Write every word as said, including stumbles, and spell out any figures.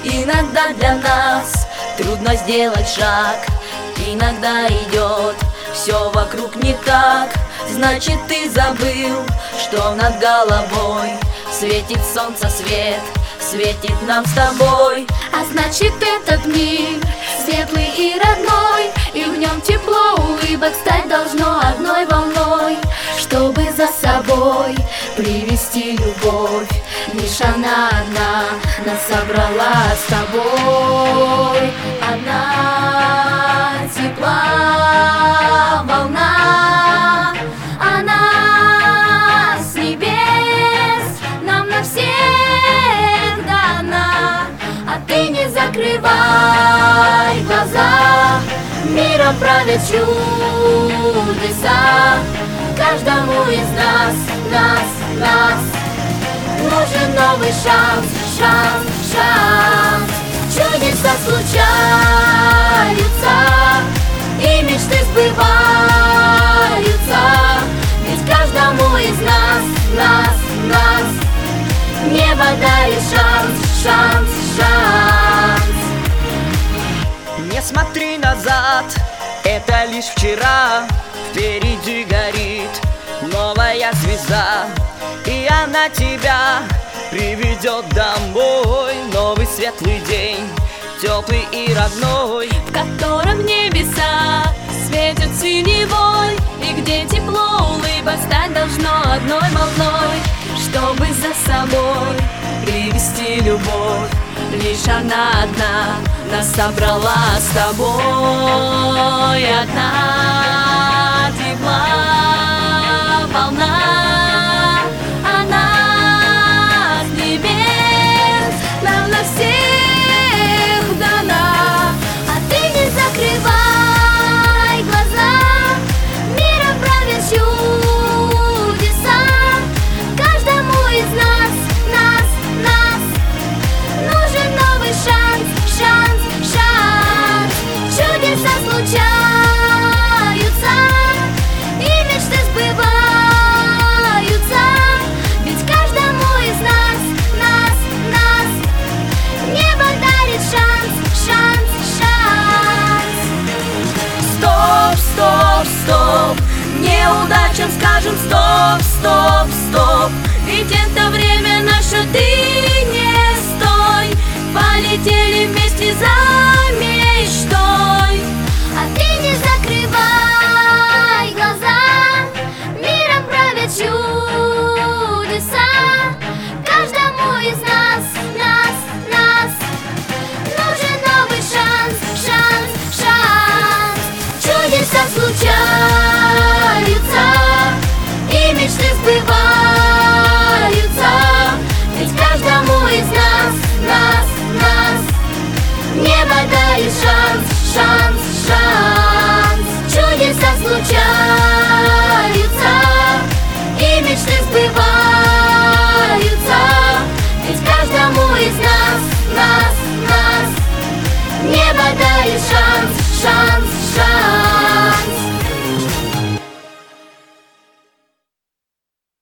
Иногда для нас трудно сделать шаг, иногда идет все вокруг не так. Значит, ты забыл, что над головой светит солнце свет, светит нам с тобой. А значит, этот мир светлый и родной, и в нем тепло улыбок стать должно одной волной. Чтобы за собой привести любовь, лишь она одна нас собрала с тобой. Одна тепла волна, она с небес нам навсех дана. А ты не закрывай глаза, миром правят чудеса. Каждому из нас, нас, нас нужен новый шанс, шанс, шанс. Чудеса случаются, и мечты сбываются. Ведь каждому из нас, нас, нас небо дарит шанс, шанс, шанс. Не смотри назад, это лишь вчера. Впереди горит новая звезда, и она тебя приведет домой. Новый светлый день, теплый и родной, в котором небеса светят синевой, и где тепло улыбок стать должно одной волной. Чтобы за собой привести любовь, лишь она одна нас собрала с тобой. Одна тепла волна, она с небес нам на всех дана. А ты не закрывай глаза, миром правят чудеса. Каждому из нас, нас, нас нужен новый шанс, шанс, шанс. Чудеса случаются, и мечты сбываются. Ведь каждому из нас, нас, нас небо дарит шанс, шанс, шанс. Стоп, стоп, стоп, неудачам скажем стоп, стоп, стоп. Ведь это время наше, ты не стой. Полетели вместе за